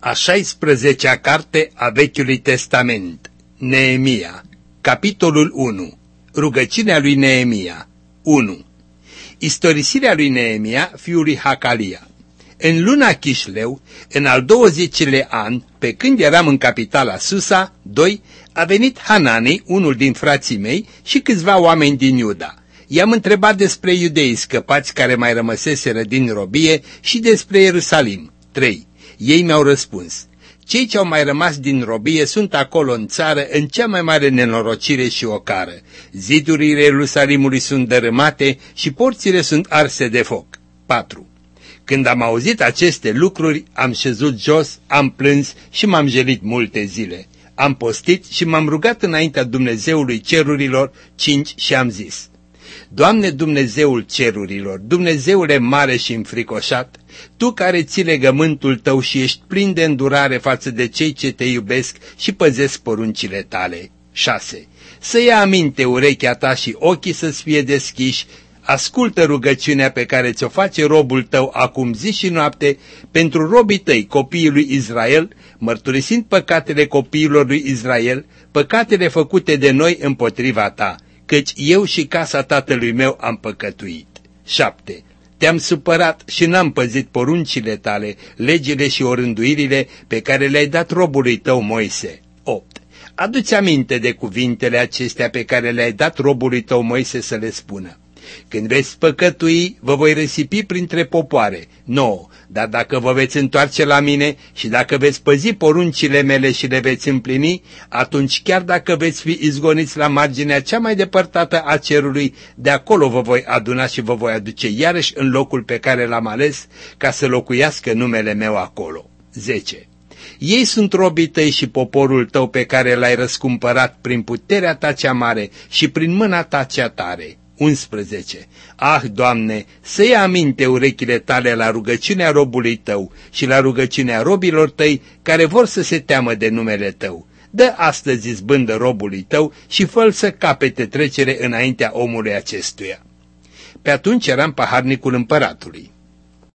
A 16-a carte a Vechiului Testament, Neemia, capitolul 1, rugăciunea lui Neemia, 1. Istorisirea lui Neemia, fiul lui Hakalia. În luna Chisleu, în al 20-lea an, pe când eram în capitala Susa, 2, a venit Hanani, unul din frații mei, și câțiva oameni din Iuda. I-am întrebat despre iudeii scăpați care mai rămăseseră din robie și despre Ierusalim. 3. Ei mi-au răspuns: cei ce au mai rămas din robie sunt acolo în țară în cea mai mare nenorocire și ocară. Zidurile Ierusalimului sunt dărâmate și porțile sunt arse de foc. 4. Când am auzit aceste lucruri, am șezut jos, am plâns și m-am jelit multe zile. Am postit și m-am rugat înaintea Dumnezeului cerurilor. 5. Și am zis: Doamne Dumnezeul cerurilor, Dumnezeule mare și înfricoșat, Tu care ții legământul Tău și ești plin de îndurare față de cei ce Te iubesc și păzesc poruncile Tale. 6. Să ia aminte urechea Ta și ochii să-ți fie deschiși, ascultă rugăciunea pe care ți-o face robul Tău acum zi și noapte pentru robii Tăi, copiii lui Israel, mărturisind păcatele copiilor lui Israel, păcatele făcute de noi împotriva Ta, căci eu și casa tatălui meu am păcătuit. 7. Te-am supărat și n-am păzit poruncile Tale, legile și orânduirile pe care le-ai dat robului Tău Moise. 8. Adu-ți aminte de cuvintele acestea pe care le-ai dat robului Tău Moise să le spună: când veți păcătui, vă voi risipi printre popoare. 9. Dar dacă vă veți întoarce la mine și dacă veți păzi poruncile mele și le veți împlini, atunci chiar dacă veți fi izgoniți la marginea cea mai depărtată a cerului, de acolo vă voi aduna și vă voi aduce iarăși în locul pe care l-am ales, ca să locuiască numele meu acolo. 10. Ei sunt robii Tăi și poporul Tău pe care l-ai răscumpărat prin puterea Ta cea mare și prin mâna Ta cea tare. 11. Ah, Doamne, să ia aminte urechile Tale la rugăciunea robului Tău și la rugăciunea robilor Tăi care vor să se teamă de numele Tău. Dă astăzi izbândă robului Tău și fă-l să capete trecere înaintea omului acestuia. Pe atunci eram paharnicul împăratului.